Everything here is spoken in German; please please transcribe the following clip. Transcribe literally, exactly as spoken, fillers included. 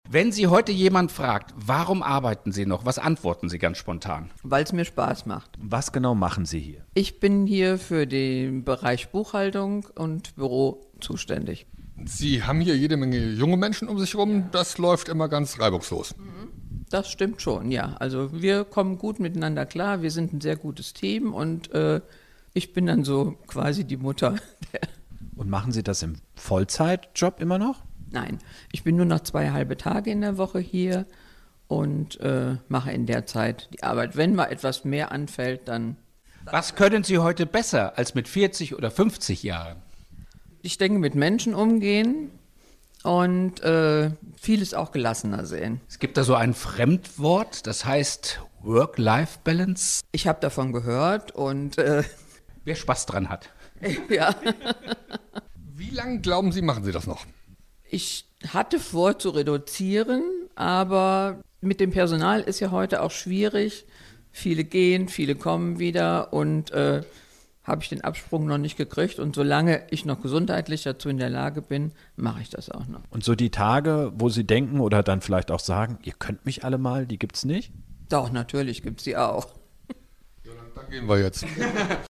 Wenn Sie heute jemand fragt, warum arbeiten Sie noch, was antworten Sie ganz spontan? Weil es mir Spaß macht. Was genau machen Sie hier? Ich bin hier für den Bereich Buchhaltung und Büro zuständig. Sie haben hier jede Menge junge Menschen um sich herum. Das läuft immer ganz reibungslos. Das stimmt schon, ja. Also wir kommen gut miteinander klar. Wir sind ein sehr gutes Team und äh, ich bin dann so quasi die Mutter. Und machen Sie das im Vollzeitjob immer noch? Nein, ich bin nur noch zwei halbe Tage in der Woche hier und äh, mache in der Zeit die Arbeit. Wenn mal etwas mehr anfällt, dann... Was können Sie heute besser als mit vierzig oder fünfzig Jahren? Ich denke, mit Menschen umgehen und äh, vieles auch gelassener sehen. Es gibt da so ein Fremdwort, das heißt Work-Life-Balance. Ich habe davon gehört und äh, Wer Spaß dran hat. ja, Wie lange glauben Sie, machen Sie das noch? ich hatte vor zu reduzieren, aber mit dem Personal ist ja heute auch schwierig. Viele gehen, viele kommen wieder und äh, habe ich den Absprung noch nicht gekriegt. Und solange ich noch gesundheitlich dazu in der Lage bin, mache ich das auch noch. Und so die Tage, wo Sie denken oder dann vielleicht auch sagen, ihr könnt mich alle mal, die gibt's nicht? Doch, natürlich gibt es die auch. Dann gehen wir jetzt.